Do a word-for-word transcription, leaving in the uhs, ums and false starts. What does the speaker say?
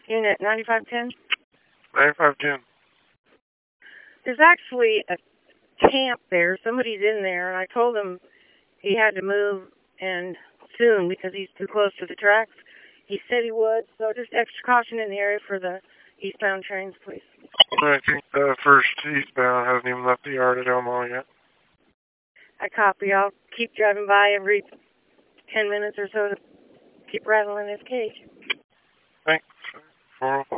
Unit ninety-five ten? ninety-five ten. There's actually a camp there. Somebody's in there, and I told him he had to move and soon because he's too close to the tracks. He said he would, so just extra caution in the area for the eastbound trains, please. I think the first eastbound hasn't even left the yard at Elmo yet. I copy. I'll keep driving by every ten minutes or so to keep rattling his cage. Thanks. four oh four.